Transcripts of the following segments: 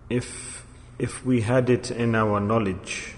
if we had it in our knowledge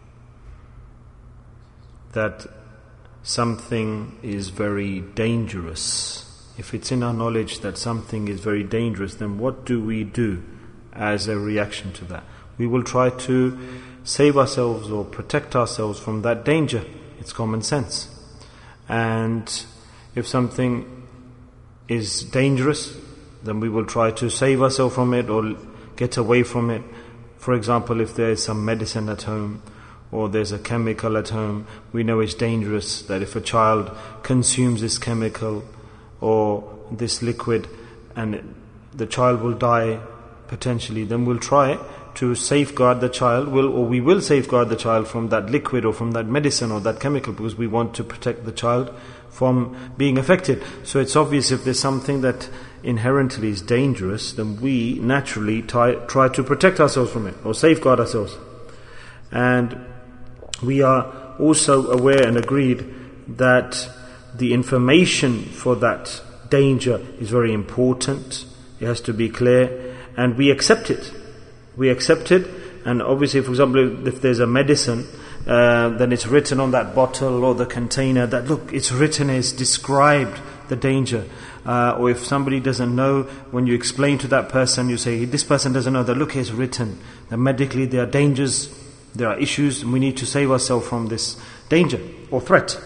that something is very dangerous, if it's in our knowledge that something is very dangerous, then what do we do as a reaction to that? We will try to save ourselves or protect ourselves from that danger. It's common sense. And if something is dangerous, then we will try to save ourselves from it or get away from it. For example, if there is some medicine at home or there's a chemical at home, we know it's dangerous, that if a child consumes this chemical or this liquid and the child will die potentially, then we'll try to safeguard the child, we will safeguard the child from that liquid or from that medicine or that chemical, because we want to protect the child from being affected. So it's obvious if there's something that inherently is dangerous, then we naturally try to protect ourselves from it or safeguard ourselves. And we are also aware and agreed that the information for that danger is very important. It has to be clear, and we accept it. We accept it, and obviously, for example, if there's a medicine, then it's written on that bottle or the container that, look, it's written, it's described the danger. Or if somebody doesn't know, when you explain to that person, you say, this person doesn't know that, look, it's written that medically there are dangers, there are issues, and we need to save ourselves from this danger or threat.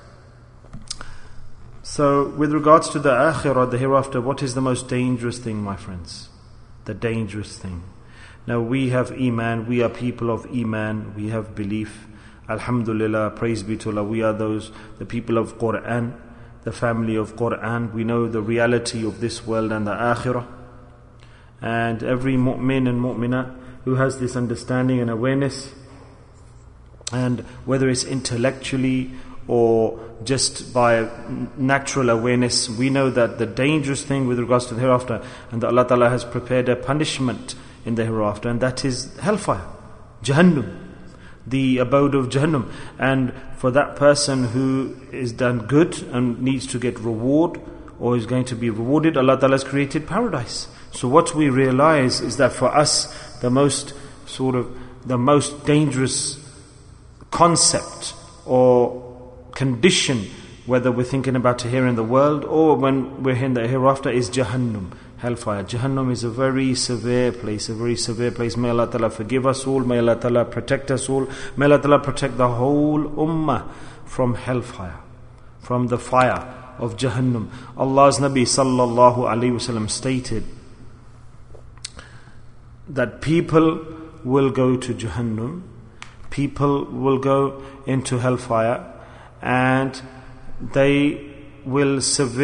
So, with regards to the akhirah, the hereafter, what is the most dangerous thing, my friends? The dangerous thing. Now, we have Iman, we are people of Iman, we have belief. Alhamdulillah, praise be to Allah, we are the people of Quran, the family of Quran. We know the reality of this world and the akhirah. And every mu'min and mu'minah who has this understanding and awareness, and whether it's intellectually or just by natural awareness, we know that the dangerous thing with regards to the hereafter, and that Allah Ta'ala has prepared a punishment in the hereafter, and that is hellfire, Jahannam, the abode of Jahannam. And for that person who is done good and needs to get reward or is going to be rewarded, Allah Ta'ala has created paradise. So what we realize is that for us, the most dangerous concept or condition, whether we're thinking about it here in the world or when we're in the hereafter, is Jahannam, hellfire. Jahannam is a very severe place, May Allah Ta'ala forgive us all, may Allah Ta'ala protect us all, may Allah Ta'ala protect the whole ummah from hellfire, from the fire of Jahannam. Allah's Nabi sallallahu alayhi wasallam stated that people will go to Jahannam, people will go into hellfire, and they will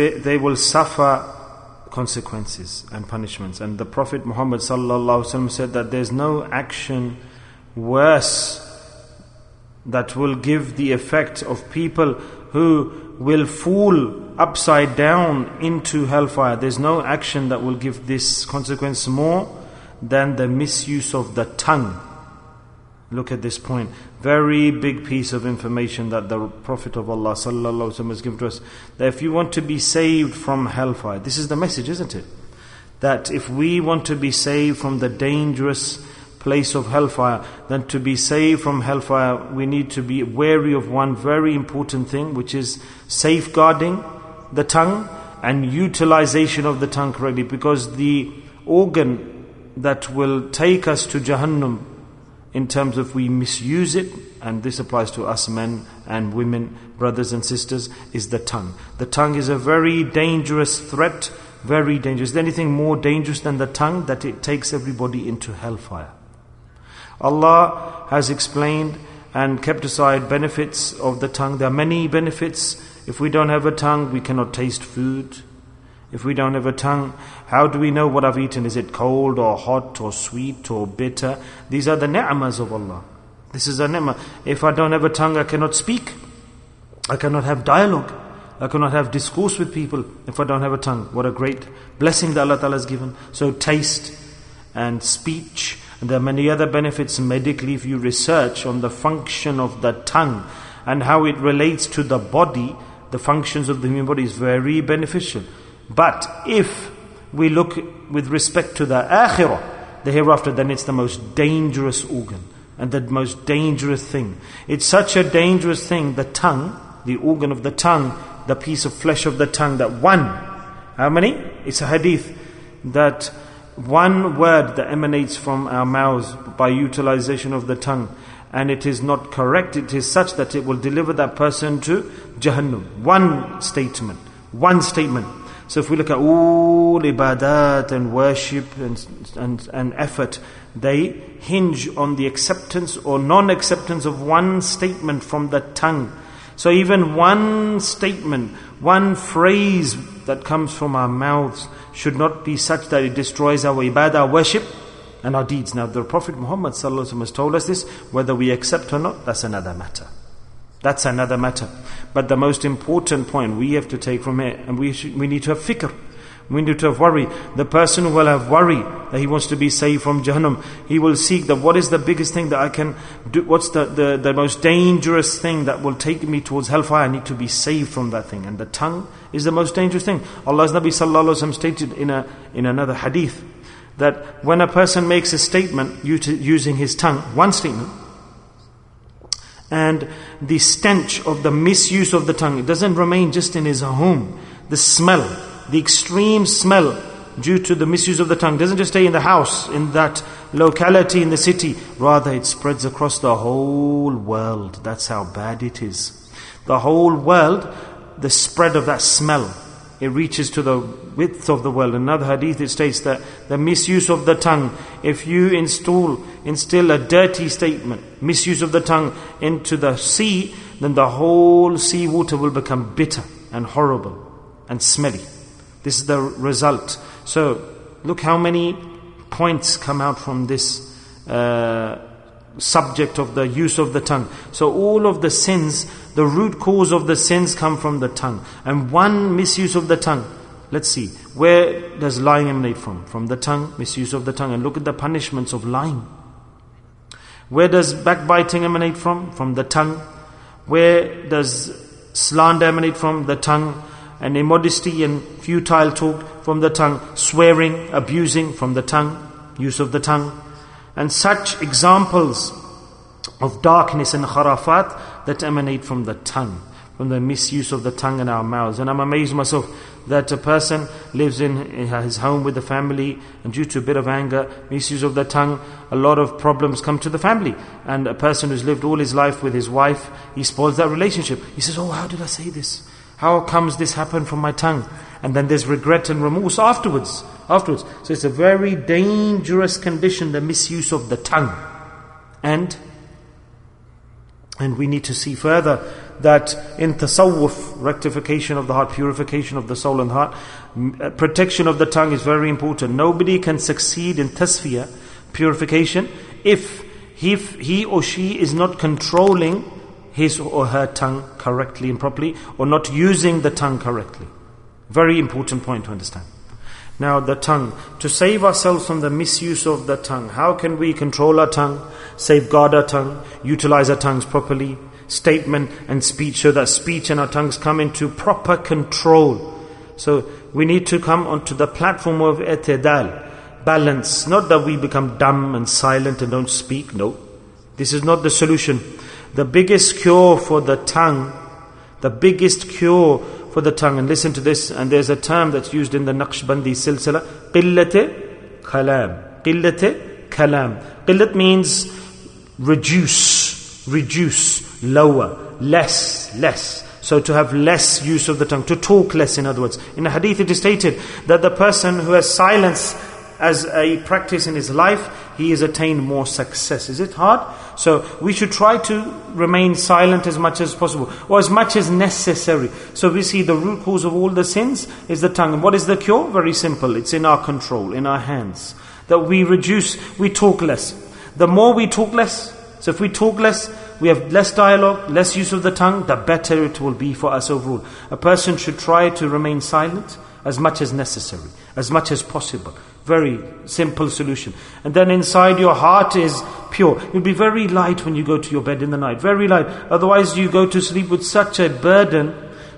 suffer consequences and punishments. And the Prophet Muhammad sallallahu alaihi wasallam said that there's no action worse that will give the effect of people who will fall upside down into hellfire. There's no action that will give this consequence more than the misuse of the tongue. Look at this point. Very big piece of information that the Prophet of Allah sallallahu alaihi wasallam has given to us. That if you want to be saved from hellfire, this is the message, isn't it? That if we want to be saved from the dangerous place of hellfire, then to be saved from hellfire, we need to be wary of one very important thing, which is safeguarding the tongue and utilization of the tongue correctly. Because the organ that will take us to Jahannam, in terms of we misuse it, and this applies to us men and women, brothers and sisters, is the tongue. The tongue is a very dangerous threat, very dangerous. Is there anything more dangerous than the tongue? That it takes everybody into hellfire. Allah has explained and kept aside benefits of the tongue. There are many benefits. If we don't have a tongue, we cannot taste food. If we don't have a tongue, how do we know what I've eaten? Is it cold or hot or sweet or bitter? These are the ni'mas of Allah. This is a ni'mah. If I don't have a tongue, I cannot speak. I cannot have dialogue. I cannot have discourse with people if I don't have a tongue. What a great blessing that Allah Ta'ala has given. So taste and speech. And there are many other benefits medically if you research on the function of the tongue and how it relates to the body. The functions of the human body is very beneficial. But if we look with respect to the akhirah, the hereafter, then it's the most dangerous organ and the most dangerous thing. It's such a dangerous thing, the tongue, the organ of the tongue, the piece of flesh of the tongue, that one, how many? It's a hadith that one word that emanates from our mouths by utilization of the tongue, and it is not correct, it is such that it will deliver that person to Jahannam. One statement. So if we look at all ibadat and worship and effort, they hinge on the acceptance or non-acceptance of one statement from the tongue. So even one statement, one phrase that comes from our mouths should not be such that it destroys our ibadah, our worship and our deeds. Now the Prophet Muhammad ﷺ has told us this, whether we accept or not, that's another matter. That's another matter. But the most important point we have to take from it, and we need to have fikr, we need to have worry. The person who will have worry that he wants to be saved from Jahannam, he will seek that what is the biggest thing that I can do, what's the most dangerous thing that will take me towards hellfire. I need to be saved from that thing. And the tongue is the most dangerous thing. Allah's Nabi sallallahu alaihi wasallam stated in another hadith that when a person makes a statement using his tongue, one statement, and the stench of the misuse of the tongue, it doesn't remain just in his home. The smell, the extreme smell due to the misuse of the tongue doesn't just stay in the house, in that locality, in the city. Rather, it spreads across the whole world. That's how bad it is. The whole world, the spread of that smell, it reaches to the width of the world. Another hadith, it states that the misuse of the tongue, if you instill a dirty statement, misuse of the tongue into the sea, then the whole sea water will become bitter and horrible and smelly. This is the result. So look how many points come out from this subject of the use of the tongue. So all of the sins, the root cause of the sins come from the tongue. And one misuse of the tongue. Let's see, where does lying emanate from? From the tongue, misuse of the tongue. And look at the punishments of lying. Where does backbiting emanate from? From the tongue. Where does slander emanate from? The tongue. And immodesty and futile talk from the tongue. Swearing, abusing from the tongue, use of the tongue. And such examples of darkness and kharafat that emanate from the tongue, from the misuse of the tongue in our mouths. And I'm amazed myself that a person lives in his home with the family, and due to a bit of anger, misuse of the tongue, a lot of problems come to the family. And a person who's lived all his life with his wife, he spoils that relationship. He says, oh, how did I say this? How comes this happened from my tongue? And then there's regret and remorse afterwards. So it's a very dangerous condition, the misuse of the tongue. And we need to see further that in tasawwuf, rectification of the heart, purification of the soul and heart, protection of the tongue is very important. Nobody can succeed in tasfiyah, purification, if he or she is not controlling his or her tongue correctly and properly, or not using the tongue correctly. Very important point to understand. Now the tongue, to save ourselves from the misuse of the tongue, how can we control our tongue, safeguard our tongue, utilize our tongues properly, statement and speech, so that speech and our tongues come into proper control. So we need to come onto the platform of i'tidal, balance, not that we become dumb and silent and don't speak, no. This is not the solution. The biggest cure for the tongue, and listen to this, and there's a term that's used in the Naqshbandi silsila, qillat kalam. Qillat means reduce, lower, less. So to have less use of the tongue, to talk less, in other words. In the hadith it is stated that the person who has silence as a practice in his life, he has attained more success. Is it hard? So we should try to remain silent as much as possible, or as much as necessary. So we see the root cause of all the sins is the tongue. And what is the cure? Very simple. It's in our control, in our hands. That we talk less. The more we talk less, so if we talk less, we have less dialogue, less use of the tongue, the better it will be for us overall. A person should try to remain silent as much as necessary, as much as possible. Very simple solution. And then inside your heart is pure. You'll be very light when you go to your bed in the night. Very light. Otherwise you go to sleep with such a burden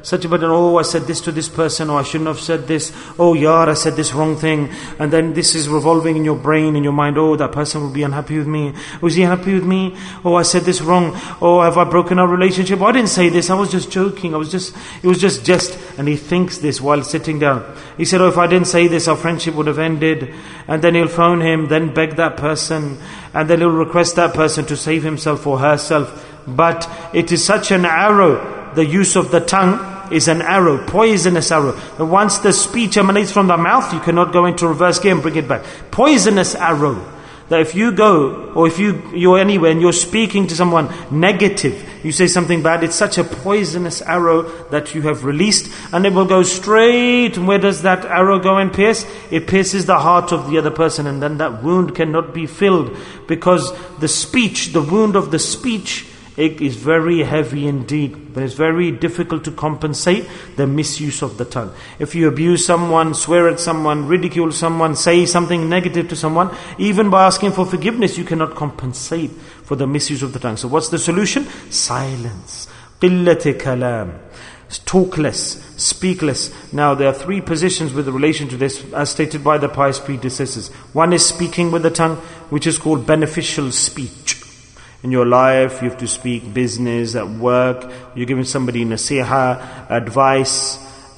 such a burden. Oh, I said this to this person, or I shouldn't have said this. Oh, Yar, I said this wrong thing. And then this is revolving in your brain, in your mind. Oh, that person will be unhappy with me. Oh, is he unhappy with me? Oh, I said this wrong. Oh, have I broken our relationship? Oh, I didn't say this. I was just joking. It was just jest. And he thinks this while sitting down. He said, oh, if I didn't say this, our friendship would have ended. And then he'll phone him, then beg that person. And then he'll request that person to save himself or herself. But it is such an arrow. The use of the tongue is an arrow, poisonous arrow. And once the speech emanates from the mouth, you cannot go into reverse gear and bring it back. Poisonous arrow. That if you go, or if you're anywhere and you're speaking to someone negative, you say something bad, it's such a poisonous arrow that you have released, and it will go straight. Where does that arrow go and pierce? It pierces the heart of the other person, and then that wound cannot be filled, because the wound of the speech, it is very heavy indeed, but it's very difficult to compensate the misuse of the tongue. If you abuse someone, swear at someone, ridicule someone, say something negative to someone, even by asking for forgiveness, you cannot compensate for the misuse of the tongue. So what's the solution? Silence. Qillat kalam. Talk less, speak less. Now there are three positions with relation to this, as stated by the pious predecessors. One is speaking with the tongue, which is called beneficial speech. In your life, you have to speak business, at work, you're giving somebody nasiha, advice,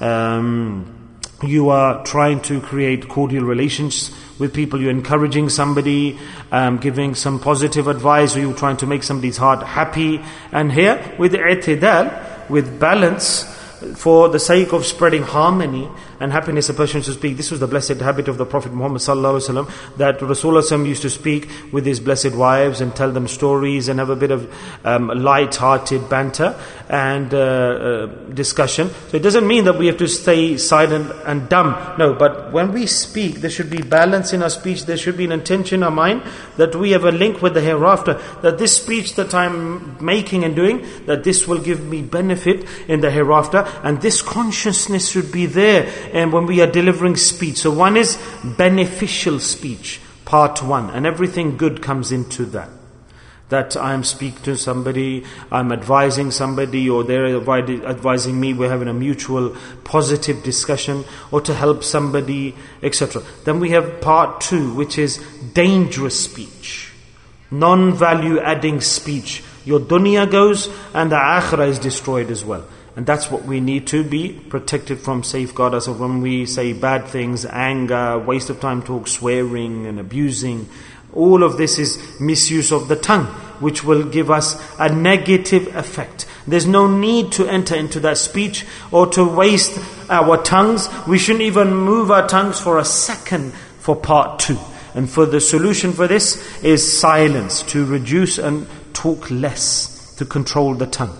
you are trying to create cordial relations with people, you're encouraging somebody, giving some positive advice, or you're trying to make somebody's heart happy. And here, with i'tidal, with balance, for the sake of spreading harmony and happiness, a person should speak. This was the blessed habit of the Prophet Muhammad sallallahu alaihi wasallam, that Rasulullah used to speak with his blessed wives and tell them stories and have a bit of light-hearted banter and discussion. So it doesn't mean that we have to stay silent and dumb. No, but when we speak, there should be balance in our speech. There should be an intention in our mind that we have a link with the hereafter. That this speech that I'm making and doing, that this will give me benefit in the hereafter. And this consciousness should be there. And when we are delivering speech. So one is beneficial speech, part one. And everything good comes into that. That I am speaking to somebody, I'm advising somebody, or they're advising me, we're having a mutual positive discussion, or to help somebody, etc. Then we have part two, which is dangerous speech. Non-value adding speech. Your dunya goes and the akhirah is destroyed as well. And that's what we need to be protected from, safeguard us of when we say bad things, anger, waste of time talk, swearing and abusing. All of this is misuse of the tongue, which will give us a negative effect. There's no need to enter into that speech or to waste our tongues. We shouldn't even move our tongues for a second for part two. And for the solution for this is silence, to reduce and talk less, to control the tongue.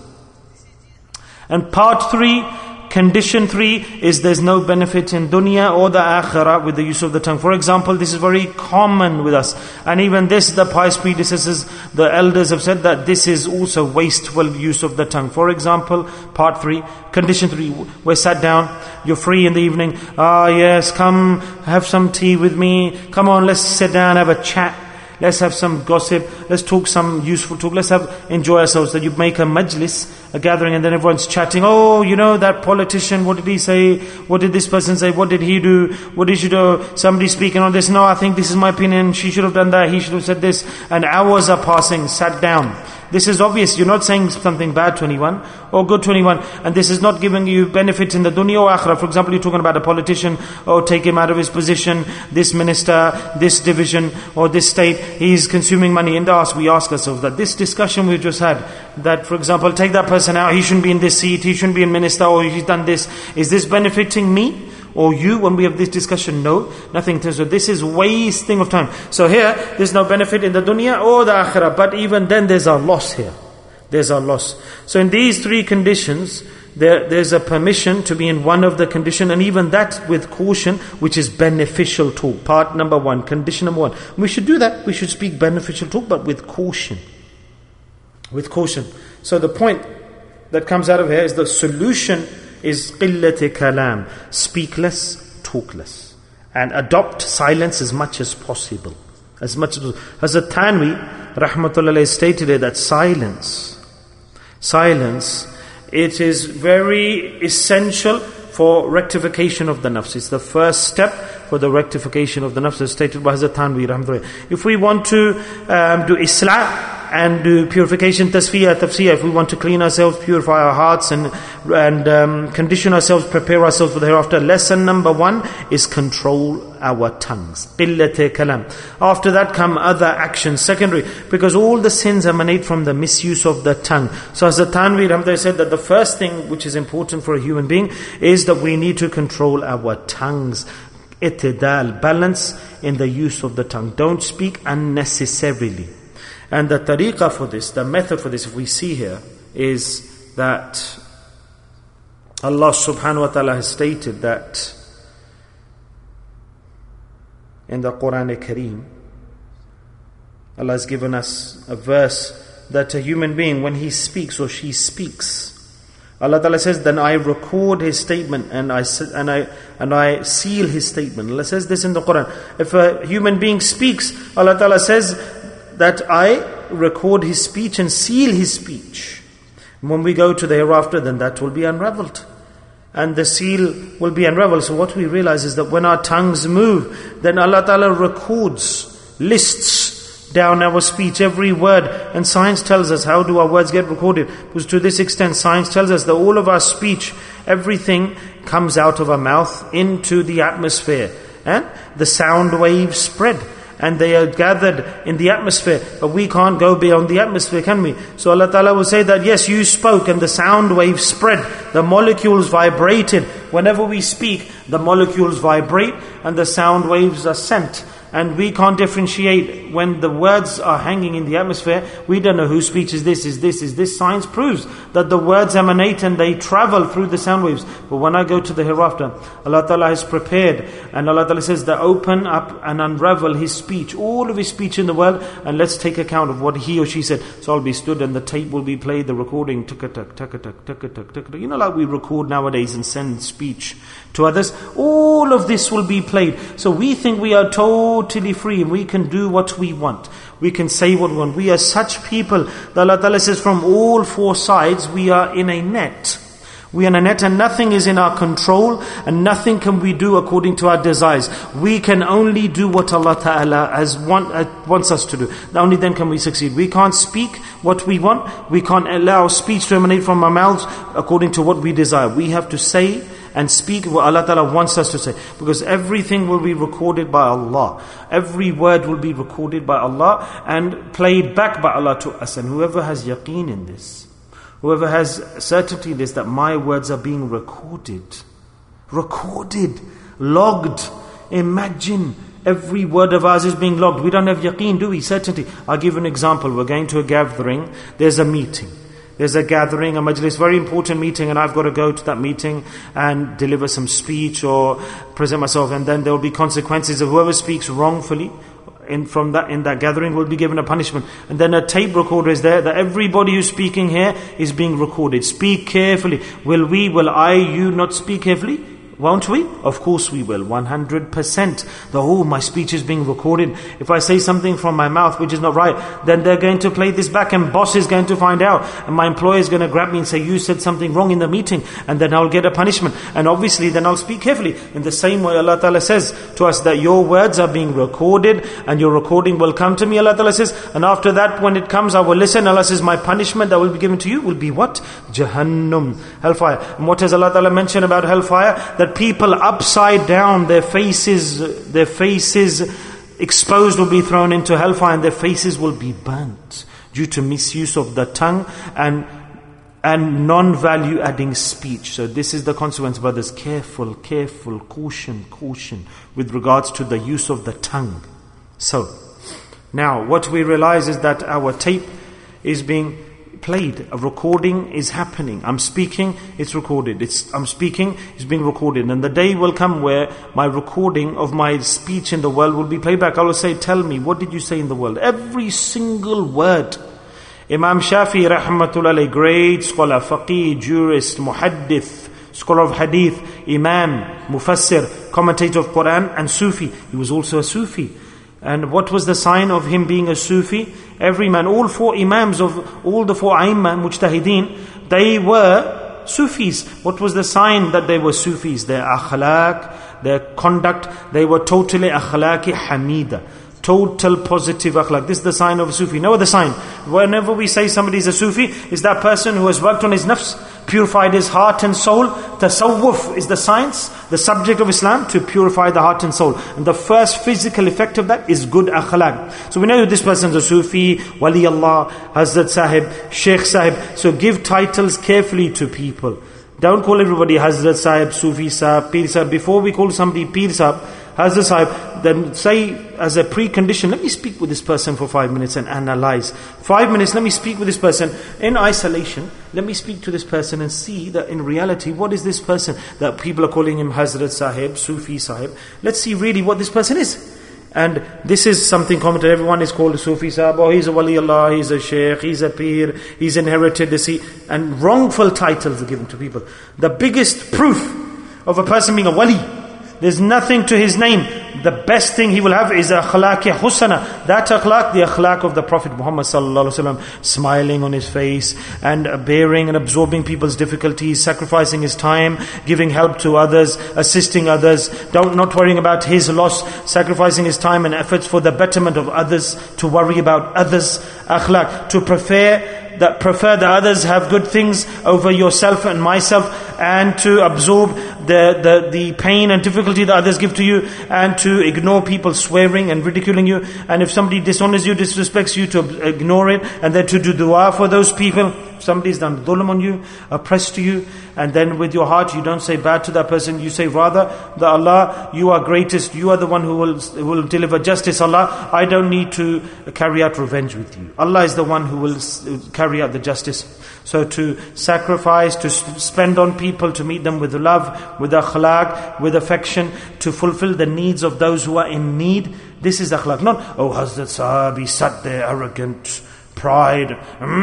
And part three, condition three, is there's no benefit in dunya or the akhirah with the use of the tongue. For example, this is very common with us. And even this, the pious predecessors, the elders have said that this is also wasteful use of the tongue. For example, part three, condition three, we're sat down, you're free in the evening. Yes, come have some tea with me. Come on, let's sit down, have a chat. Let's have some gossip. Let's talk some useful talk. Let's enjoy ourselves. That you make a majlis, a gathering, and then everyone's chatting. Oh, you know, that politician, what did he say? What did this person say? What did he do? What did you do? Somebody speaking on this. No, I think this is my opinion. She should have done that. He should have said this. And hours are passing, sat down. This is obvious. You're not saying something bad to anyone or good to anyone. And this is not giving you benefit in the dunya or akhirah. For example, you're talking about a politician. Oh, take him out of his position. This minister, this division or this state, he's consuming money. And we ask ourselves that this discussion we've just had, that for example, take that person out. He shouldn't be in this seat. He shouldn't be a minister, or he's done this. Is this benefiting me or you when we have this discussion? No, nothing. So this is wasting of time. So here, there's no benefit in the dunya or the akhirah. But even then, there's a loss here. There's a loss. So in these three conditions, there's a permission to be in one of the condition, and even that with caution, which is beneficial talk. Part number one, condition number one. We should do that. We should speak beneficial talk, but with caution. With caution. So the point that comes out of here is the solution is qillat kalam. Speak less, talk less. And adopt silence as much as possible. As much as possible. Hazrat Thanwi, rahmatullah alayhi, stated that silence it is very essential for rectification of the nafs. It's the first step for the rectification of the nafs, as stated by Hazrat Thanvi rahmatullah. If we want to do islah and do purification, tasfiyah, tafsiyah, if we want to clean ourselves, purify our hearts and condition ourselves, prepare ourselves for the hereafter, lesson number 1 is control our tongues. Qillat kalam. After that come other actions, secondary, because all the sins emanate from the misuse of the tongue. So as the Tanvi Ramdai said that the first thing which is important for a human being is that we need to control our tongues. Itidal, balance in the use of the tongue. Don't speak unnecessarily. And the tariqah for this, the method for this, if we see here, is that Allah subhanahu wa ta'ala has stated that in the Quran Kareem, Allah has given us a verse that a human being, when he speaks or she speaks, Allah Ta'ala says, then I record his statement and I seal his statement. Allah says this in the Quran. If a human being speaks, Allah Ta'ala says that I record his speech and seal his speech. When we go to the hereafter, then that will be unraveled. And the seal will be unraveled. So what we realize is that when our tongues move, then Allah Ta'ala records, lists down our speech, every word. And science tells us, how do our words get recorded? Because to this extent, science tells us that all of our speech, everything comes out of our mouth into the atmosphere. And the sound waves spread. And they are gathered in the atmosphere. But we can't go beyond the atmosphere, can we? So Allah Ta'ala will say that, yes, you spoke and the sound waves spread. The molecules vibrated. Whenever we speak, the molecules vibrate and the sound waves are sent. And we can't differentiate when the words are hanging in the atmosphere. We don't know whose speech is this, is this, is this. Science proves that the words emanate and they travel through the sound waves. But when I go to the hereafter, Allah Ta'ala has prepared, and Allah Ta'ala says that open up and unravel his speech, all of his speech in the world, and let's take account of what he or she said. So I'll be stood and the tape will be played, the recording, tuk-a-tuk, tuk-a-tuk, tuk-a-tuk, tuk-a-tuk. You know, like we record nowadays and send speech to others. All of this will be played. So we think we are totally free and we can do what we want. We can say what we want. We are such people that Allah Ta'ala says from all four sides we are in a net. We are in a net and nothing is in our control and nothing can we do according to our desires. We can only do what Allah Ta'ala wants us to do. Only then can we succeed. We can't speak what we want. We can't allow speech to emanate from our mouths according to what we desire. We have to say and speak what Allah Ta'ala wants us to say. Because everything will be recorded by Allah. Every word will be recorded by Allah and played back by Allah to us. And whoever has yaqeen in this, whoever has certainty in this, that my words are being recorded, logged. Imagine every word of ours is being logged. We don't have yaqeen, do we? Certainty. I'll give an example. We're going to a gathering. There's a meeting. There's a gathering, a majlis, very important meeting, and I've got to go to that meeting and deliver some speech or present myself, and then there will be consequences. Of whoever speaks wrongfully in that gathering will be given a punishment. And then a tape recorder is there, that everybody who's speaking here is being recorded. Speak carefully. Will you not speak carefully? Won't we? Of course we will, 100%. My speech is being recorded. If I say something from my mouth which is not right, then they're going to play this back and boss is going to find out. And my employer is going to grab me and say, you said something wrong in the meeting. And then I'll get a punishment. And obviously then I'll speak carefully. In the same way Allah Ta'ala says to us that your words are being recorded and your recording will come to me, Allah Ta'ala says. And after that, when it comes, I will listen. Allah says, my punishment that will be given to you will be what? Jahannam, hellfire. And what has Allah Ta'ala mentioned about hellfire? That people upside down, their faces exposed will be thrown into hellfire and their faces will be burnt due to misuse of the tongue and non-value adding speech. So this is the consequence, brothers. Careful, caution with regards to the use of the tongue. So now what we realize is that our tape is being played. A recording is happening. I'm speaking, it's recorded. I'm speaking, it's being recorded. And the day will come where my recording of my speech in the world will be played back. I will say, tell me, what did you say in the world? Every single word. Imam Shafi rahmatullah, great scholar, faqih, jurist, muhaddith, scholar of hadith, imam, mufassir, commentator of Quran and Sufi. He was also a Sufi. And what was the sign of him being a Sufi? Every man, all four Imams of all the four Aimma, Mujtahideen, they were Sufis. What was the sign that they were Sufis? Their akhlaq, their conduct, they were totally akhlaqi hamida. Total positive akhlaq. This is the sign of a Sufi. No other sign. Whenever we say somebody is a Sufi, is that person who has worked on his nafs, purified his heart and soul. Tasawwuf is the science, the subject of Islam, to purify the heart and soul. And the first physical effect of that is good akhlaq. So we know this person is a Sufi, Wali Allah, Hazrat Sahib, Sheikh Sahib. So give titles carefully to people. Don't call everybody Hazrat Sahib, Sufi Sahib, Pir Sahib. Before we call somebody Pir Sahib, Hazrat Sahib, then say as a precondition, let me speak with this person for 5 minutes and analyze. 5 minutes, let me speak with this person in isolation. Let me speak to this person and see that in reality, what is this person? That people are calling him Hazrat Sahib, Sufi Sahib. Let's see really what this person is. And this is something common to everyone. Is called a Sufi Sahib, or he's a Wali Allah, he's a Sheikh, he's a Pir, he's inherited this, and wrongful titles are given to people. The biggest proof of a person being a Wali, there's nothing to his name. The best thing he will have is akhlaq husana. That akhlaq, the akhlaq of the Prophet Muhammad sallallahu alaihi wasallam, smiling on his face and bearing and absorbing people's difficulties, sacrificing his time, giving help to others, assisting others, not worrying about his loss, sacrificing his time and efforts for the betterment of others, to worry about others. Akhlaq, to prefer that others have good things over yourself and myself, and to absorb the pain and difficulty that others give to you, and to ignore people swearing and ridiculing you. And if somebody dishonors you, disrespects you, to ignore it, and then to do dua for those people. If somebody's done dhulm on you, oppressed you, and then with your heart you don't say bad to that person, you say rather that Allah, you are greatest, you are the one who will deliver justice. Allah, I don't need to carry out revenge with you. Allah is the one who will carry out the justice. So to sacrifice, to spend on people, to meet them with love, with akhlaq, with affection, to fulfill the needs of those who are in need. This is akhlaq. Not, oh Hazrat Sahib, he sat there arrogant, pride,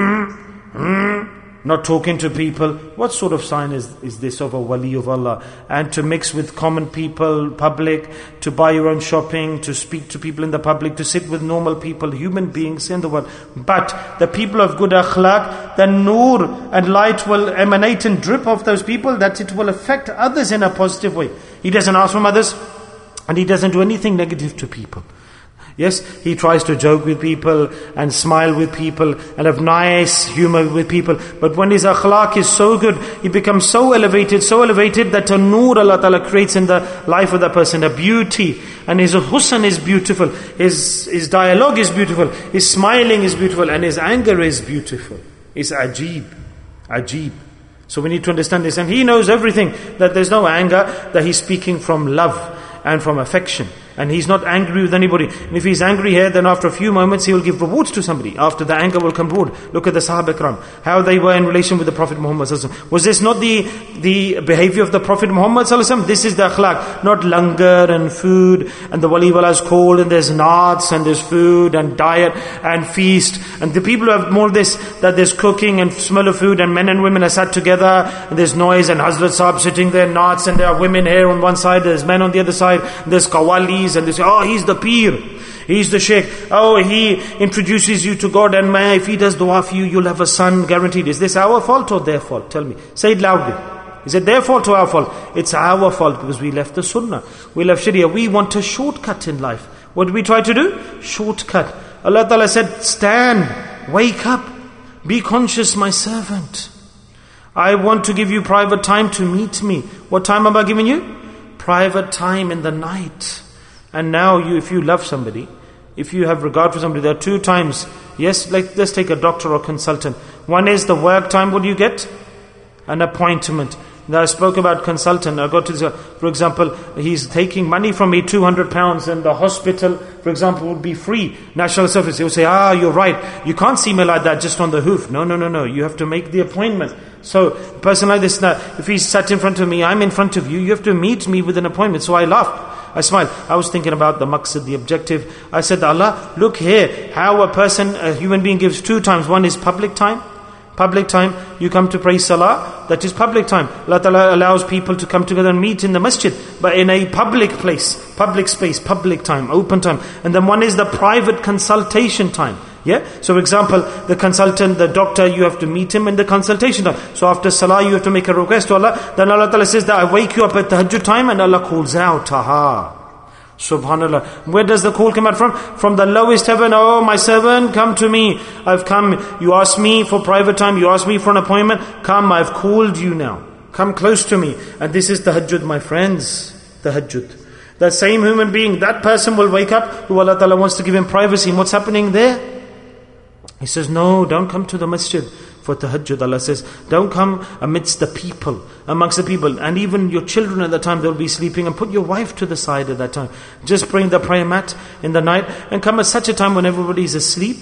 not talking to people. What sort of sign is this of a wali of Allah? And to mix with common people, public, to buy your own shopping, to speak to people in the public, to sit with normal people, human beings in the world. But the people of good akhlaq, the nur and light will emanate and drip off those people, that it will affect others in a positive way. He doesn't ask from others, and he doesn't do anything negative to people. Yes, he tries to joke with people and smile with people and have nice humor with people. But when his akhlaq is so good, he becomes so elevated that a nur Allah Ta'ala creates in the life of that person, a beauty. And his husn is beautiful, his dialogue is beautiful, his smiling is beautiful, and his anger is beautiful. It's ajib. So we need to understand this. And he knows everything, that there's no anger, that he's speaking from love and from affection. And he's not angry with anybody. And if he's angry here, then after a few moments he will give rewards to somebody. After the anger will come reward. Look at the Sahaba Ikram, how they were in relation with the Prophet Muhammad sallallahu alaihi wasallam. Was this not the behavior of the Prophet Muhammad sallallahu alaihi wasallam? This is the akhlaq, not langar and food, and the wali wala is cold, and there's naats, and there's food, and diet, and feast. And the people who have more of this, that there's cooking and smell of food, and men and women are sat together, and there's noise, and Hazrat Sahib sitting there, naats, and there are women here on one side, there's men on the other side, there's qawali, and they say, oh, he's the Pir, he's the Sheikh, oh, he introduces you to God, and if he does dua for you, you'll have a son guaranteed. Is this our fault or their fault? Tell me. Say it loudly. Is it their fault or our fault? It's our fault, because we left the Sunnah, we left Sharia. We want a shortcut in life. What do we try to do? Shortcut. Allah Ta'ala said, stand, wake up, be conscious, my servant. I want to give you private time to meet me. What time am I giving you? Private time in the night. And now if you love somebody, if you have regard for somebody, there are two times. Yes, like let's take a doctor or consultant. One is the work time. What do you get? An appointment. Now I spoke about consultant. I got to, for example, he's taking money from me, £200, and the hospital, for example, would be free. National service. He'll say, you're right. You can't see me like that just on the hoof. No. You have to make the appointment. So, a person like this, now, if he's sat in front of me, I'm in front of you, you have to meet me with an appointment. So I laughed. I smiled. I was thinking about the maqsad, the objective. I said, Allah, look here, how a human being gives two times. One is public time, Public time, you come to pray salah, that is public time. Allah Ta'ala allows people to come together and meet in the masjid, but in a public place, public space, public time, open time. And then one is the private consultation time. Yeah? So for example, the consultant, the doctor, you have to meet him in the consultation time. So after salah, you have to make a request to Allah. Then Allah Ta'ala says that I wake you up at tahajjud time, and Allah calls out, aha. Subhanallah. Where does the call come out from? From the lowest heaven. Oh, my servant, come to me. I've come. You asked me for private time. You asked me for an appointment. Come, I've called you now. Come close to me. And this is tahajjud, my friends. Tahajjud. That same human being, that person will wake up, who Allah Ta'ala wants to give him privacy. And what's happening there? He says, no, don't come to the masjid for tahajjud. Allah says, don't come amidst the people, amongst the people. And even your children at the time, they'll be sleeping. And put your wife to the side at that time. Just bring the prayer mat in the night. And come at such a time when everybody is asleep.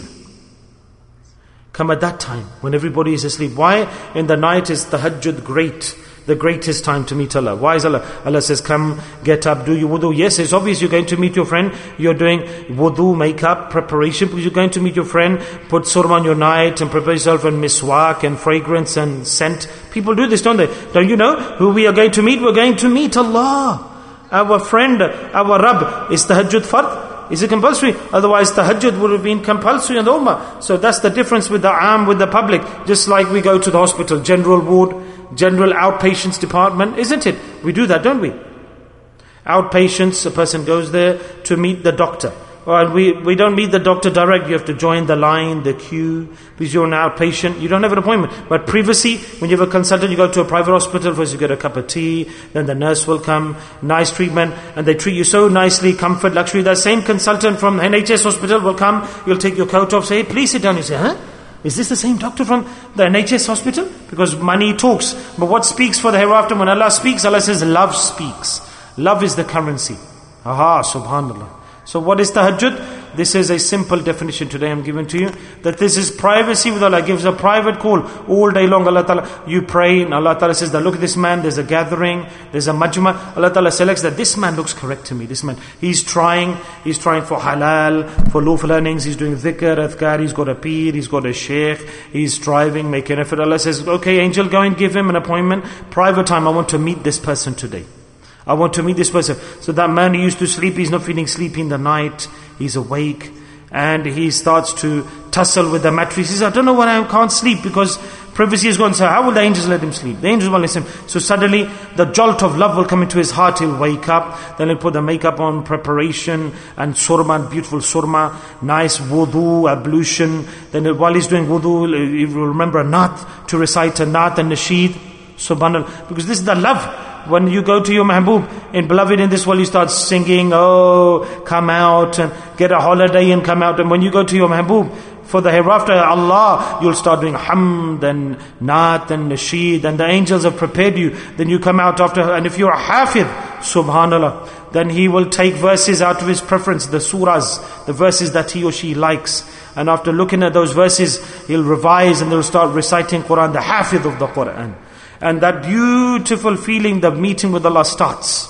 Come at that time when everybody is asleep. Why? In the night is tahajjud great. The greatest time to meet Allah. Why is Allah? Allah says, come, get up, do your wudu. Yes, it's obvious you're going to meet your friend. You're doing wudu, makeup, preparation, because you're going to meet your friend. Put surma on your night and prepare yourself in miswak and fragrance and scent. People do this, don't they? Don't you know who we are going to meet? We're going to meet Allah. Our friend, our Rabb. Is tahajjud fard? Is it compulsory? Otherwise tahajjud would have been compulsory on the ummah. So that's the difference with the aam, with the public. Just like we go to the hospital, general ward, general outpatients department, isn't it? We do that, don't we? Outpatients, a person goes there to meet the doctor. Well, we don't meet the doctor direct. You have to join the line, the queue, because you're an outpatient. You don't have an appointment. But privacy, when you have a consultant, you go to a private hospital, first you get a cup of tea, then the nurse will come, nice treatment, and they treat you so nicely, comfort, luxury. That same consultant from NHS hospital will come, you'll take your coat off, say, hey, please sit down. You say, huh? Is this the same doctor from the NHS hospital? Because money talks. But what speaks for the hereafter? When Allah speaks, Allah says love speaks. Love is the currency. Aha, subhanallah. So what is tahajjud? This is a simple definition today I'm giving to you. That this is privacy with Allah. Gives a private call all day long. Allah Ta'ala, you pray and Allah Ta'ala says that look at this man, there's a gathering, there's a majma. Allah Ta'ala selects that this man looks correct to me. This man, he's trying for halal, for lawful earnings, he's doing dhikr, adhkar, he's got a peer, he's got a sheikh, he's striving, making effort. Allah says, okay angel, go and give him an appointment. Private time, I want to meet this person today. I want to meet this person. So that man who used to sleep, he's not feeling sleepy in the night. He's awake. And he starts to tussle with the mattress. He says, I don't know why I can't sleep because privacy is gone. So how will the angels let him sleep? The angels won't let him. So suddenly the jolt of love will come into his heart. He'll wake up. Then he'll put the makeup on, preparation and surma, beautiful surma, nice wudu, ablution. Then while he's doing wudu, he will remember a naat, to recite a naat and nasheed. Subhanallah. Because this is the love. When you go to your mahbub, in beloved in this world, you start singing, oh, come out and get a holiday and come out. And when you go to your mahbub, for the hereafter, Allah, you'll start doing hamd and naat and nasheed, and the angels have prepared you. Then you come out after, and if you're a hafid, subhanallah, then he will take verses out of his preference, the surahs, the verses that he or she likes. And after looking at those verses, he'll revise and they'll start reciting Quran, the hafid of the Quran. And that beautiful feeling, the meeting with Allah starts.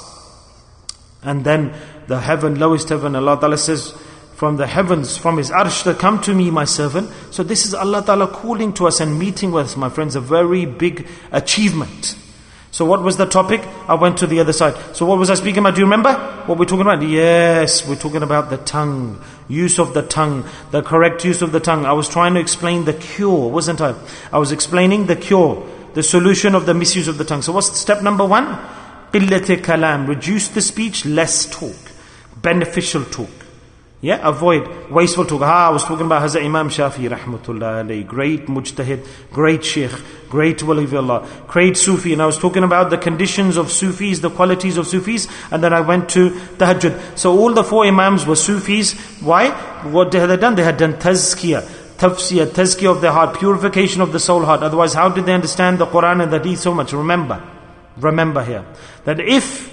And then the heaven, lowest heaven, Allah Ta'ala says, from the heavens, from His arsh, that come to me, my servant. So this is Allah Ta'ala calling to us and meeting with us, my friends, a very big achievement. So what was the topic? I went to the other side. So what was I speaking about? Do you remember what we're talking about? Yes, we're talking about the tongue, use of the tongue, the correct use of the tongue. I was trying to explain the cure, wasn't I? I was explaining the cure, the solution of the misuse of the tongue. So what's step number 1? Qillat kalam, reduce the speech, less talk, beneficial talk. Yeah, avoid wasteful talk. I was talking about Hazrat Imam Shafi rahmatullah alayhi, great mujtahid, great sheikh, great wali of Allah, great Sufi. And I was talking about the conditions of Sufis, the qualities of Sufis. And then I went to tahajjud. So all the 4 Imams were Sufis. Why? What had they done? They had done tazkiyah, tazkiyah of their heart, purification of the soul heart. Otherwise, how did they understand the Quran and the Hadith so much? Remember here, that if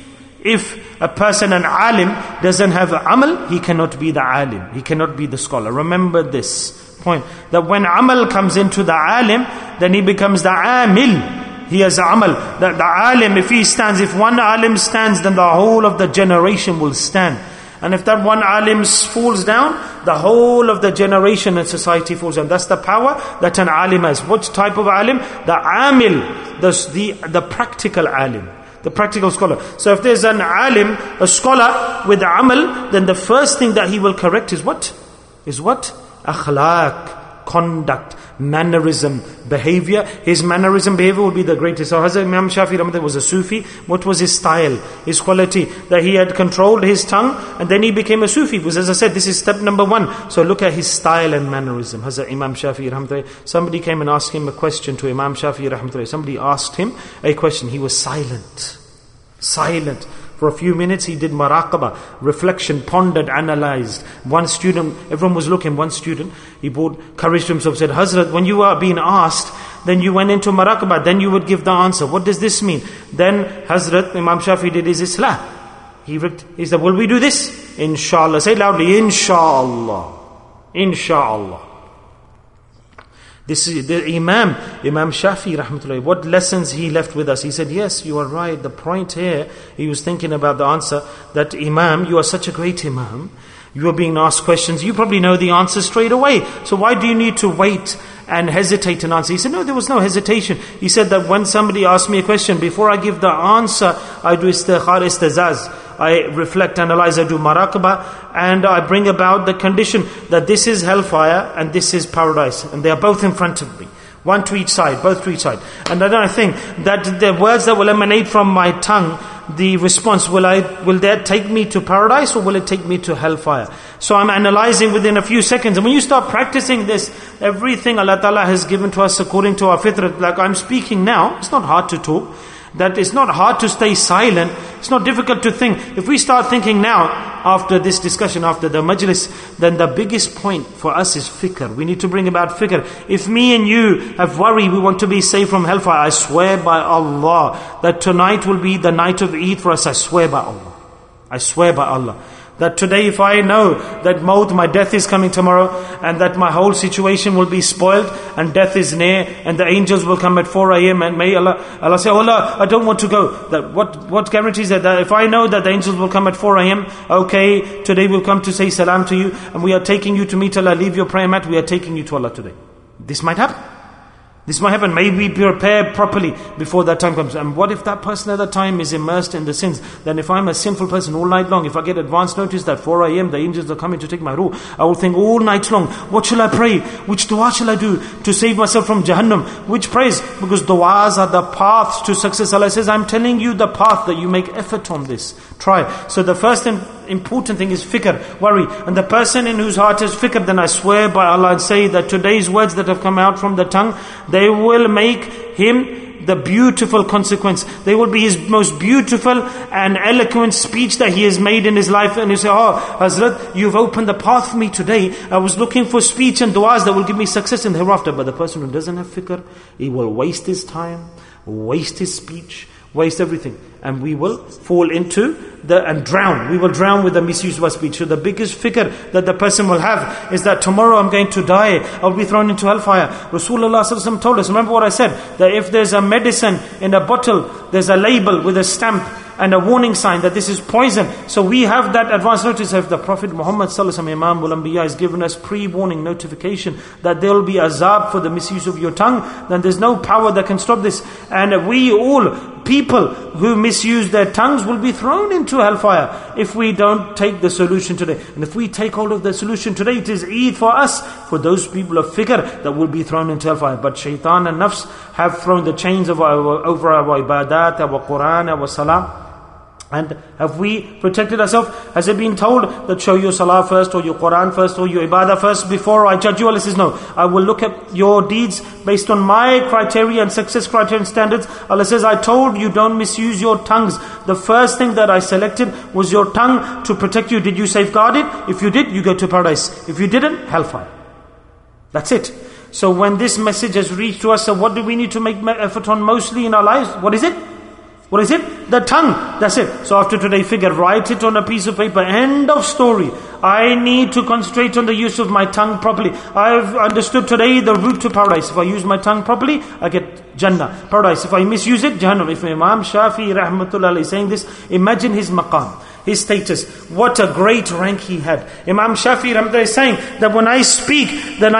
a person, an alim, doesn't have amal, he cannot be the alim, he cannot be the scholar. Remember this point, that when amal comes into the alim, then he becomes the amil. He has amal. The alim, if he stands, if one alim stands, then the whole of the generation will stand. And if that one alim falls down, the whole of the generation and society falls down. That's the power that an alim has. What type of alim? The amil, the practical alim. The practical scholar. So if there's an alim, a scholar with amal, then the first thing that he will correct is what? Akhlaq, conduct, mannerism, behavior. His mannerism, behavior will be the greatest. So Hazrat Imam Shafi Rahmatullah was a Sufi. What was his style, his quality? That he had controlled his tongue and then he became a Sufi. Because as I said, this is step number 1. So look at his style and mannerism. Hazrat Imam Shafi Rahmatullah. Somebody came and asked him a question to Imam Shafi Rahmatullah. Somebody asked him a question. He was silent. Silent. For a few minutes he did maraqabah, reflection, pondered, analyzed. One student, everyone was looking, one student, he brought courage to himself, said, Hazrat, when you are being asked, then you went into maraqabah, then you would give the answer. What does this mean? Then Hazrat Imam Shafi did his Islah. He said, will we do this? Inshallah. Say loudly, Inshallah. Inshallah. This is the Imam Shafi Rahmatullah. What lessons he left with us? He said, yes, you are right. The point here, he was thinking about the answer, that Imam, you are such a great Imam. You are being asked questions. You probably know the answer straight away. So why do you need to wait and hesitate and answer? He said, no, there was no hesitation. He said that when somebody asked me a question, before I give the answer, I do istikhar, istizaz. I reflect, analyze, I do maraqabah, and I bring about the condition that this is hellfire and this is paradise. And they are both in front of me. One to each side, both to each side. And then I think that the words that will emanate from my tongue, the response, will that take me to paradise or will it take me to hellfire? So I'm analyzing within a few seconds. And when you start practicing this, everything Allah Ta'ala has given to us according to our fitrat, like I'm speaking now, it's not hard to talk. That it's not hard to stay silent. It's not difficult to think. If we start thinking now, after this discussion, after the majlis, then the biggest point for us is fikr. We need to bring about fikr. If me and you have worry, we want to be safe from hellfire, I swear by Allah that tonight will be the night of Eid for us. I swear by Allah. I swear by Allah. That today, if I know that maut, my death is coming tomorrow, and that my whole situation will be spoiled, and death is near, and the angels will come at 4 a.m. and may Allah say, oh Allah, I don't want to go. That what guarantees that if I know that the angels will come at 4 a.m., okay, today we'll come to say salam to you, and we are taking you to meet Allah, leave your prayer mat, we are taking you to Allah today. This might happen. This might happen. May we prepare properly before that time comes. And what if that person at that time is immersed in the sins? Then if I'm a sinful person all night long, if I get advance notice that 4 a.m. the angels are coming to take my ruh, I will think all night long, what shall I pray? Which dua shall I do to save myself from Jahannam? Which praise? Because duas are the paths to success. Allah says, I'm telling you the path that you make effort on this. Try. So the first important thing is fikr, worry. And the person in whose heart is fikr, then I swear by Allah and say that today's words that have come out from the tongue, they will make him the beautiful consequence. They will be his most beautiful and eloquent speech that he has made in his life. And you say, oh Hazrat, you've opened the path for me today. I was looking for speech and du'as that will give me success in the hereafter. But the person who doesn't have fikr, he will waste his time, waste his speech, waste everything. And we will fall into and drown. We will drown with the misuse of our speech. So the biggest fikr that the person will have is that tomorrow I'm going to die. I'll be thrown into hellfire. Rasulullah sallallahu alaihi wasallam told us, remember what I said, that if there's a medicine in a bottle, there's a label with a stamp and a warning sign that this is poison. So we have that advance notice. If the Prophet Muhammad sallallahu alaihi wasallam, Imam al-Anbiya, has given us pre-warning notification that there will be azab for the misuse of your tongue, then there's no power that can stop this. And we all, people who misuse their tongues, will be thrown into hellfire if we don't take the solution today. And if we take hold of the solution today, it is Eid for us, for those people of fikr that will be thrown into hellfire. But shaitan and nafs have thrown the chains over our ibadat, our Quran, our salah. And have we protected ourselves? Has it been told that show your salah first, or your Quran first, or your ibadah first before I judge you? Allah says no. I will look at your deeds based on my criteria and success criteria and standards. Allah says, I told you don't misuse your tongues. The first thing that I selected was your tongue to protect you. Did you safeguard it? If you did, you go to paradise. If you didn't, hellfire. That's it. So when this message has reached to us, so what do we need to make effort on mostly in our lives? What is it? What is it? The tongue. That's it. So after today, figure, write it on a piece of paper. End of story. I need to concentrate on the use of my tongue properly. I've understood today the route to paradise. If I use my tongue properly, I get Jannah, paradise. If I misuse it, Jahannam. If Imam Shafi Rahmatullah is saying this, imagine his maqam. his status. What a great rank he had. Imam Shafi'i Rahmatullah is saying that when I speak,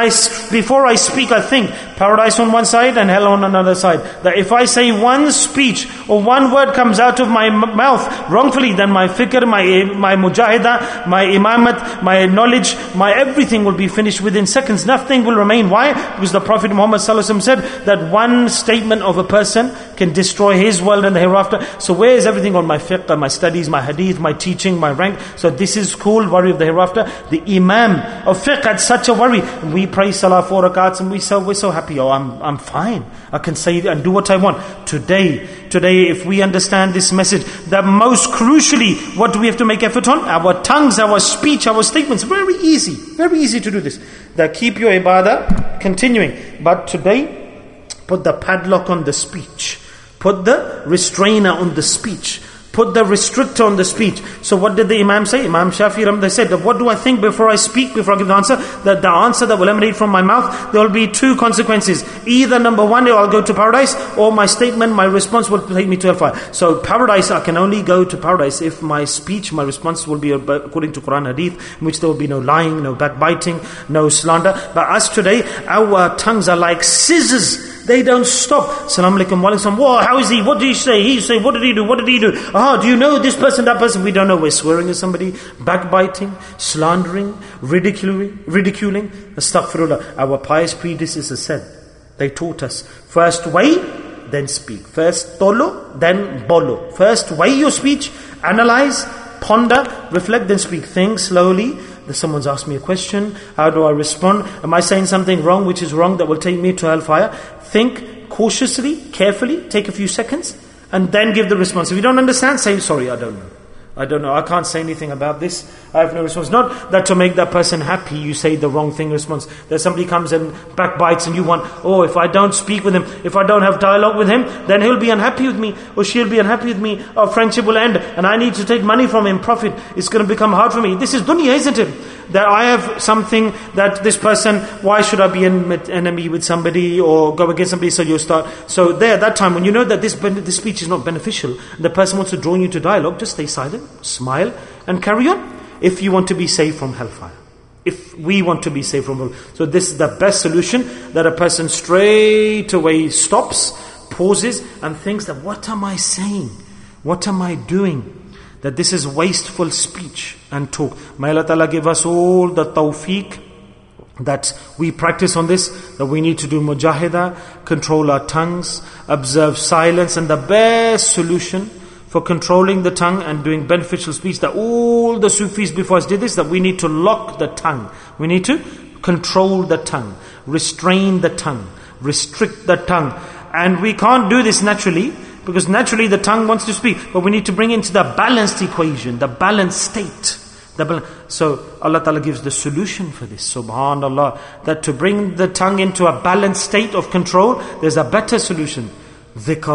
before I speak I think paradise on one side and hell on another side. That if I say one speech or one word comes out of my mouth wrongfully, then my fikr, my mujahidah, my imamat, my knowledge, my everything will be finished within seconds. Nothing will remain. Why? Because the Prophet Muhammad ﷺ said that one statement of a person can destroy his world and the hereafter. So where is everything on my fiqh, my studies, my hadith, my teaching, my rank? So this is cool, worry of the hereafter. The Imam of fiqh had such a worry. We pray salah 4 rakats and we're so happy. Oh, I'm fine. I can say and do what I want. Today, if we understand this message, that most crucially, what do we have to make effort on? Our tongues, our speech, our statements. Very easy to do this. That keep your ibadah continuing. But today, put the padlock on the speech. Put the restrainer on the speech. Put the restrictor on the speech. So what did the Imam say? Imam Shafi'i Rahmatullah said, that what do I think before I speak, before I give the answer? That the answer that will emanate from my mouth, there will be 2 consequences. Either number 1, I'll go to paradise, or my statement, my response will take me to hellfire. So paradise, I can only go to paradise if my speech, my response will be according to Quran Hadith, in which there will be no lying, no backbiting, no slander. But us today, our tongues are like scissors. They don't stop. Assalamu alaikum, wa alaikum. Whoa, how is he? What did he say? He say, what did he do? What did he do? Do you know this person, that person? We don't know. We're swearing at somebody, backbiting, slandering, ridiculing. Astaghfirullah. Our pious predecessors said, they taught us, first weigh, then speak. First tolo, then bolo. First weigh your speech, analyze, ponder, reflect, then speak. Think slowly. Someone's asked me a question. How do I respond? Am I saying something wrong, which is wrong, that will take me to hellfire? Think cautiously, carefully, take a few seconds, and then give the response. If you don't understand, say, sorry, I don't know. I can't say anything about this. I have no response. Not that to make that person happy, you say the wrong thing response. That somebody comes and backbites and you want, if I don't speak with him, if I don't have dialogue with him, then he'll be unhappy with me, or she'll be unhappy with me, our friendship will end, and I need to take money from him, profit. It's going to become hard for me. This is dunya, isn't it? That I have something that this person, why should I be in enemy with somebody or go against somebody? So you start. So there, that time when you know that this speech is not beneficial, the person wants to draw you to dialogue, just stay silent, smile, and carry on. If you want to be saved from hellfire, if we want to be saved from hellfire, so this is the best solution. That a person straight away stops, pauses, and thinks that what am I saying? What am I doing? That this is wasteful speech and talk. May Allah Ta'ala give us all the tawfiq that we practice on this, that we need to do mujahidah, control our tongues, observe silence, and the best solution for controlling the tongue and doing beneficial speech, that all the Sufis before us did this, that we need to lock the tongue. We need to control the tongue, restrain the tongue, restrict the tongue. And we can't do this naturally, because naturally the tongue wants to speak, but we need to bring into the balanced equation, the balanced state. So Allah Ta'ala gives the solution for this, subhanallah, that to bring the tongue into a balanced state of control, there's a better solution. Dhikr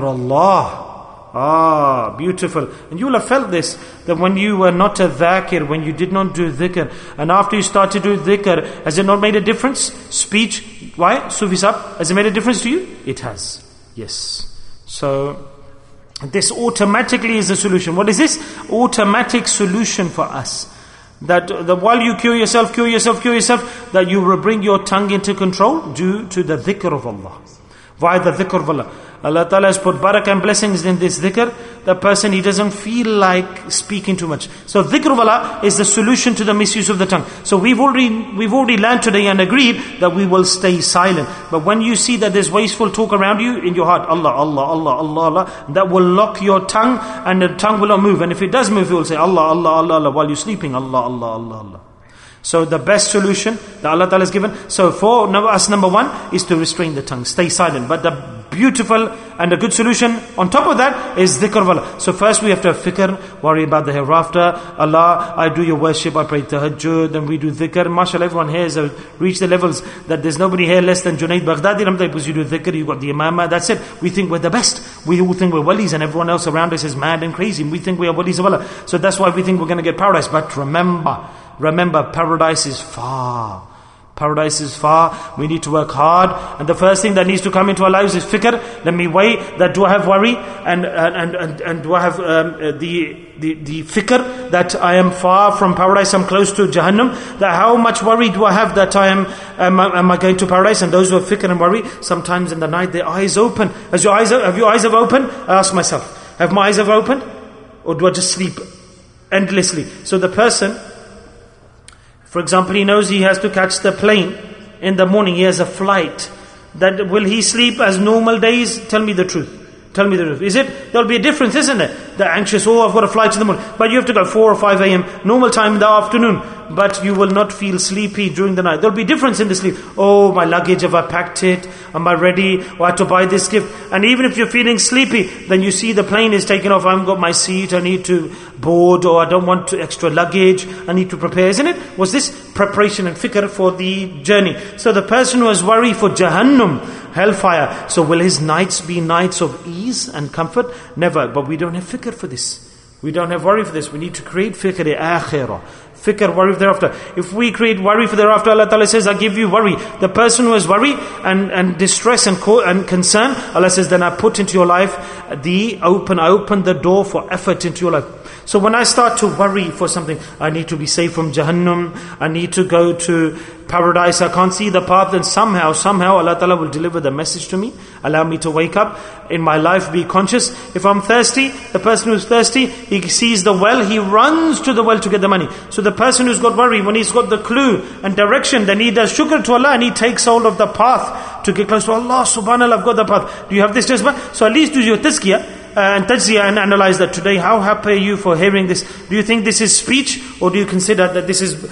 Allah. Beautiful. And you will have felt this, that when you were not a dhakir, when you did not do dhikr, and after you start to do dhikr, has it not made a difference? Speech, why? Sufis up. Has it made a difference to you? It has. Yes. So this automatically is the solution. What is this? Automatic solution for us. That while you cure yourself, that you will bring your tongue into control due to the dhikr of Allah. Why the dhikr of Allah? Allah Ta'ala has put barakah and blessings in this dhikr. The person, he doesn't feel like speaking too much. So dhikr of Allah is the solution to the misuse of the tongue. So we've already learned today and agreed that we will stay silent. But when you see that there's wasteful talk around you, in your heart, Allah, Allah, Allah, Allah, Allah, that will lock your tongue, and the tongue will not move. And if it does move, it will say Allah, Allah, Allah, Allah, while you're sleeping, Allah, Allah, Allah, Allah. So the best solution that Allah Ta'ala has given, so for us, number 1 is to restrain the tongue, stay silent. But the beautiful and a good solution on top of that is dhikr of Allah. So first we have to have fikr, worry about the hereafter. Allah, I do your worship, I pray tahajjud, then we do dhikr. MashaAllah, everyone here has reached the levels that there's nobody here less than Junaid Baghdadi, because you do dhikr, you got the imamah, that's it. We think we're the best. We all think we're walis, and everyone else around us is mad and crazy. We think we are walis of Allah. So that's why we think we're going to get paradise. But remember, paradise is far. Paradise is far, we need to work hard, and the first thing that needs to come into our lives is fikr. Let me weigh that, do I have worry, and do I have the fikr that I am far from paradise, I'm close to Jahannam, that how much worry do I have that I am I going to paradise? And those who have fikr and worry, sometimes in the night their eyes open. Have your eyes ever opened? I ask myself, have my eyes ever opened? Or do I just sleep endlessly? So the person, for example, he knows he has to catch the plane in the morning, he has a flight. That will he sleep as normal days? Tell me the truth. Tell me the truth. Is it? There'll be a difference, isn't it? The anxious, I've got a flight in the morning. But you have to go 4 or 5 a.m. normal time in the afternoon. But you will not feel sleepy during the night. There'll be difference in the sleep. My luggage, have I packed it? Am I ready? I have to buy this gift. And even if you're feeling sleepy, then you see the plane is taking off. I haven't got my seat. I need to board, or I don't want extra luggage. I need to prepare, isn't it? Was this preparation and fikr for the journey? So the person who has worry for Jahannam, hellfire, so will his nights be nights of ease and comfort? Never. But we don't have fikr for this. We don't have worry for this. We need to create fikr akhirah. Fikr, worry for thereafter. If we create worry for thereafter, Allah Ta'ala says, I give you worry. The person who has worry and distress and concern, Allah says, then I put into your life I open the door for effort into your life. So when I start to worry for something, I need to be safe from Jahannam, I need to go to paradise, I can't see the path, then somehow Allah Ta'ala will deliver the message to me, allow me to wake up in my life, be conscious. If I'm thirsty, the person who's thirsty, he sees the well, he runs to the well to get the money. So the person who's got worry, when he's got the clue and direction, then he does shukr to Allah and he takes hold of the path to get close to Allah. Subhanallah, I've got the path. Do you have this jazbah? So at least do your tazkiyah and tajziyah and analyze that today. How happy are you for hearing this? Do you think this is speech, or do you consider that this is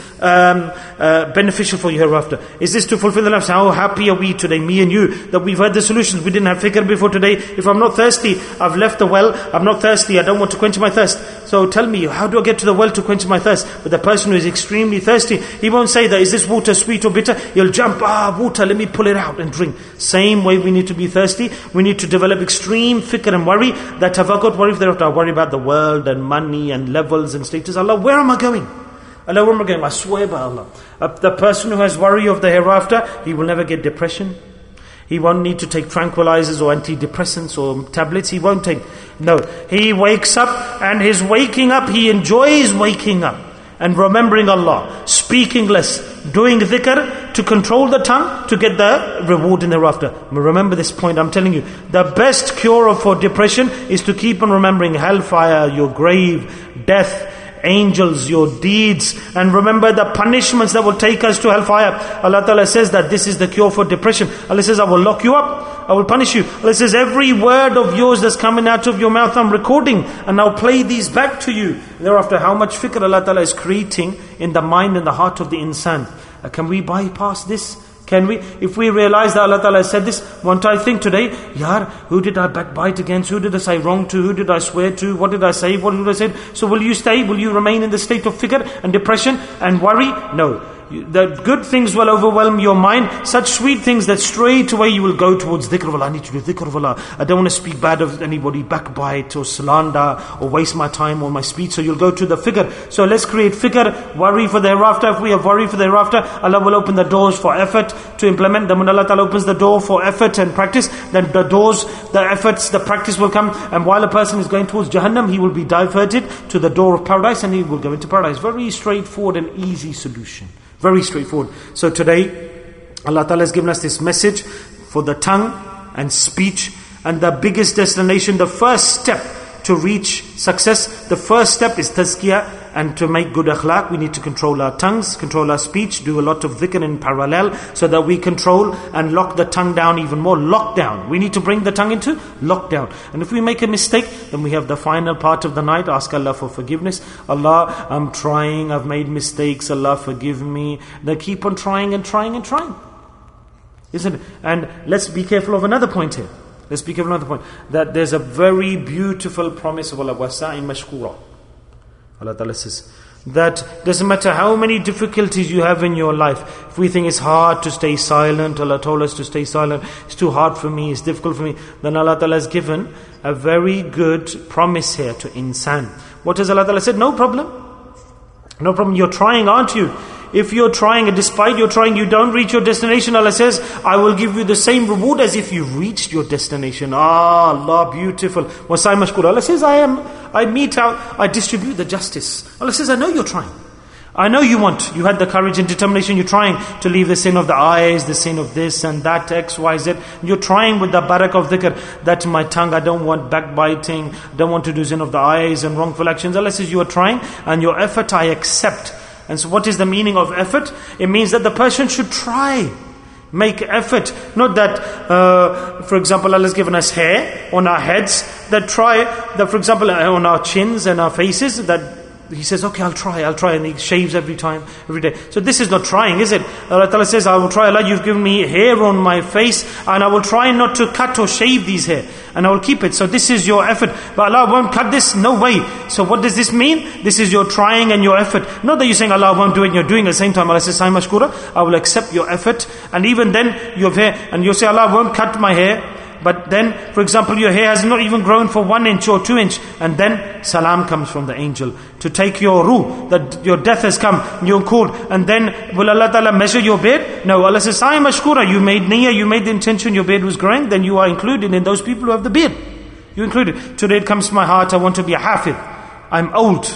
beneficial for you hereafter? Is this to fulfill the life? How happy are we today, me and you, that we've heard the solutions? We didn't have fikr before today. If I'm not thirsty, I've left the well. I'm not thirsty, I don't want to quench my thirst. So tell me, how do I get to the well to quench my thirst? But the person who is extremely thirsty, he won't say that, is this water sweet or bitter? He'll jump, water, let me pull it out and drink. Same way we need to be thirsty. We need to develop extreme fikr and worry. That have I got worry for thereafter? I worry about the world and money and levels and status. Allah, where am I going? Allah, where am I going? I swear by Allah. The person who has worry of the hereafter, he will never get depression. He won't need to take tranquilizers or antidepressants or tablets. He won't take. No. He wakes up, and his waking up, he enjoys waking up and remembering Allah, speaking less, doing dhikr to control the tongue to get the reward in the hereafter. Remember this point, I'm telling you. The best cure for depression is to keep on remembering hellfire, your grave, death, angels, your deeds, and remember the punishments that will take us to hellfire. Allah Ta'ala says that this is the cure for depression. Allah says, I will lock you up, I will punish you. Allah says, every word of yours that's coming out of your mouth, I'm recording, and I'll play these back to you. Thereafter, how much fikr Allah Ta'ala is creating in the mind and the heart of the insan. Can we bypass this? Can we? If we realize that Allah Ta'ala said this, won't I think today, who did I backbite against? Who did I say wrong to? Who did I swear to? What did I say? What did I say? So will you stay? Will you remain in the state of fikr and depression and worry? No. The good things will overwhelm your mind. Such sweet things that straight away you will go towards dhikr of Allah. I need to do dhikr of Allah. I don't want to speak bad of anybody, backbite or slander or waste my time or my speech. So you'll go to the fikr. So let's create fikr, worry for the hereafter. If we have worry for the hereafter, Allah will open the doors for effort to implement. Then when Allah Ta'ala opens the door for effort and practice, then the doors, the efforts, the practice will come. And while a person is going towards Jahannam, he will be diverted to the door of paradise and he will go into paradise. Very straightforward and easy solution. Very straightforward. So today, Allah Ta'ala has given us this message for the tongue and speech, and the biggest destination, the first step to reach success, the first step is tazkiyah, and to make good akhlaq, we need to control our tongues, control our speech, do a lot of dhikr in parallel, so that we control and lock the tongue down even more. Lockdown. We need to bring the tongue into lockdown. And if we make a mistake, then we have the final part of the night, ask Allah for forgiveness. Allah, I'm trying, I've made mistakes, Allah forgive me. Then keep on trying and trying and trying. Isn't it? And let's be careful of another point here. Let's be careful of another point. That there's a very beautiful promise of Allah, وَسَاءٍ مَشْكُورًا. Allah Ta'ala says that doesn't matter how many difficulties you have in your life. If we think it's hard to stay silent, Allah told us to stay silent, it's too hard for me, it's difficult for me, then Allah Ta'ala has given a very good promise here to insan. What has Allah Ta'ala said? No problem. No problem, you're trying, aren't you? If you're trying and despite you're trying, you don't reach your destination, Allah says, I will give you the same reward as if you reached your destination. Ah, Allah, beautiful. Wasai mashkur. Allah says, I mete out, I distribute the justice. Allah says, I know you're trying. I know you had the courage and determination, you're trying to leave the sin of the eyes, the sin of this and that, X, Y, Z. You're trying with the barakah of dhikr, that my tongue, I don't want backbiting, don't want to do sin of the eyes and wrongful actions. Allah says, you are trying and your effort I accept. And so what is the meaning of effort? It means that the person should try. Make effort. Not that, for example, Allah has given us hair on our heads, that for example, on our chins and our faces, that He says, okay, I'll try, and He shaves every day. So this is not trying, is it? Allah Ta'ala says, I will try. Allah, you've given me hair on my face, and I will try not to cut or shave these hair, and I will keep it. So this is your effort. But Allah won't cut this? No way. So what does this mean? This is your trying and your effort. Not that you're saying Allah won't do it, and you're doing it at the same time. Allah says, Sai mashkura, I will accept your effort. And even then, you have hair, and you say, Allah won't cut my hair. But then, for example, your hair has not even grown for 1 inch or 2 inch, and then salam comes from the angel to take your ruh, that your death has come, you're called, and then will Allah Ta'ala measure your beard? No, Allah says, Sai mashkura, you made niyyah, you made the intention, your beard was growing, then you are included in those people who have the beard. You're included. Today it comes to my heart, I want to be a hafidh. I'm old,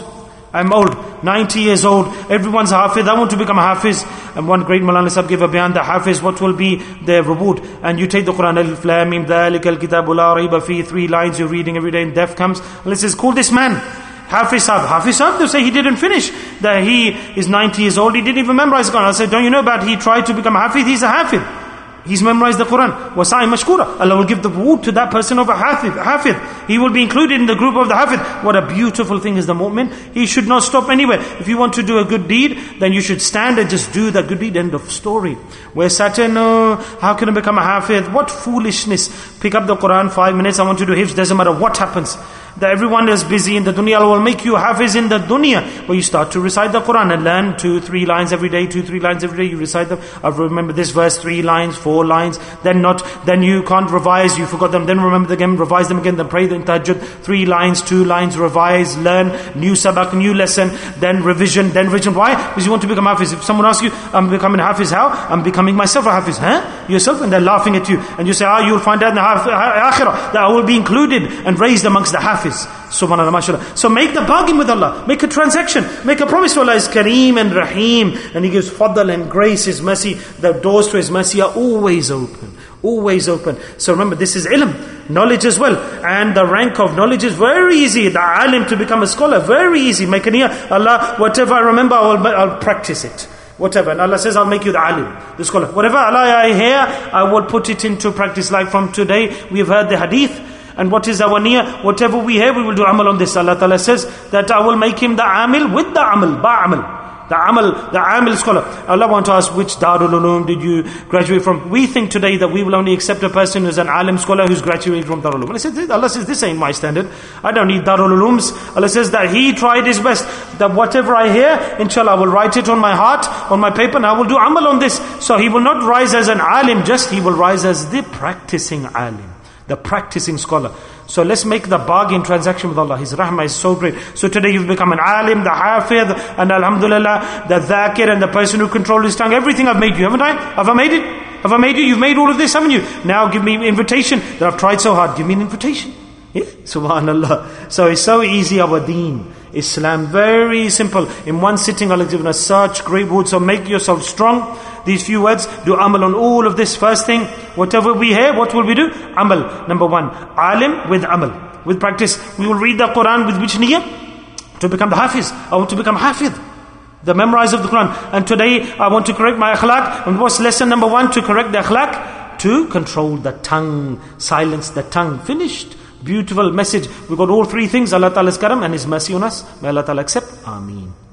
90 years old, everyone's a hafiz, I want to become a hafiz. And one great Maulana Sahib gave a bayan, the hafiz, what will be their reward? And you take the Quran, Alif Lam Mim, Dhalikal Kitabu La Rayba Fi, 3 lines you're reading every day, and death comes, and it says, call this man Hafiz Sahib, they say he didn't finish, that he is 90 years old, he didn't even memorize the Quran. I said, don't you know about he tried to become a hafiz, he's a hafiz. He's memorized the Quran. Wasai mashkura. Allah will give the reward to that person of a hafidh. He will be included in the group of the hafidh. What a beautiful thing is the mu'min. He should not stop anywhere. If you want to do a good deed, then you should stand and just do that good deed. End of story. Where Saturn, no, how can I become a hafidh? What foolishness. Pick up the Quran 5 minutes, I want to do hifz, doesn't matter what happens. That everyone is busy in the dunya, Allah will make you hafiz in the dunya. Where you start to recite the Quran and learn 2-3 lines every day, 2-3 lines every day, you recite them. I remember this verse, 3 lines, 4 lines, then you can't revise, you forgot them, then remember them again, revise them again, then pray the tahajjud, 3 lines, 2 lines, revise, learn, new sabak, new lesson, then revision. Why? Because you want to become hafiz. If someone asks you, I'm becoming hafiz, how? I'm becoming myself a hafiz. Yourself? And they're laughing at you. And you say, you'll find out in the akhirah that I will be included and raised amongst the hafiz. Subhanallah, mashallah. So make the bargain with Allah. Make a transaction. Make a promise to Allah. Is Kareem and Rahim. And He gives fadl and grace, His mercy. The doors to His mercy are always open. Always open. So remember, this is ilm. Knowledge as well. And the rank of knowledge is very easy. The alim to become a scholar, very easy. Make a niyyah. Allah, whatever I remember, I'll practice it. Whatever. And Allah says, I'll make you the alim, the scholar. Whatever Allah I hear, I will put it into practice. Like from today, we have heard the hadith. And what is our niyyah? Whatever we have, we will do amal on this. Allah Ta'ala says that I will make him the amil with the amal, ba'amal. The amil scholar. Allah wants to ask, which Darul Uloom did you graduate from? We think today that we will only accept a person who's an alim scholar who's graduated from Darul Uloom. Allah says, this ain't my standard. I don't need Darul Ulooms. Allah says that he tried his best. That whatever I hear, inshallah, I will write it on my heart, on my paper, and I will do amal on this. So he will not rise as an alim, he will rise as the practicing alim. The practicing scholar. So let's make the bargain transaction with Allah. His rahmah is so great. So today you've become an alim, the hafidh, and alhamdulillah, the dhakir, and the person who controls his tongue. Everything I've made you, haven't I? Have I made it? Have I made you? You've made all of this, haven't you? Now give me an invitation. That I've tried so hard. Give me an invitation. Yeah? Subhanallah. So it's so easy, our deen. Islam, very simple. In one sitting, Allah has given us such great words. So make yourself strong. These few words, do amal on all of this. First thing, whatever we hear, what will we do? Amal. Number 1, alim with amal, with practice. We will read the Quran with which niyyah? To become the hafiz. I want to become hafidh, the memorizer of the Quran. And today, I want to correct my akhlaq. And what's lesson number 1? To correct the akhlaq? To control the tongue, silence the tongue. Finished. Beautiful message. We got all 3 things. Allah Ta'ala's karam and His mercy on us. May Allah Ta'ala accept. Ameen.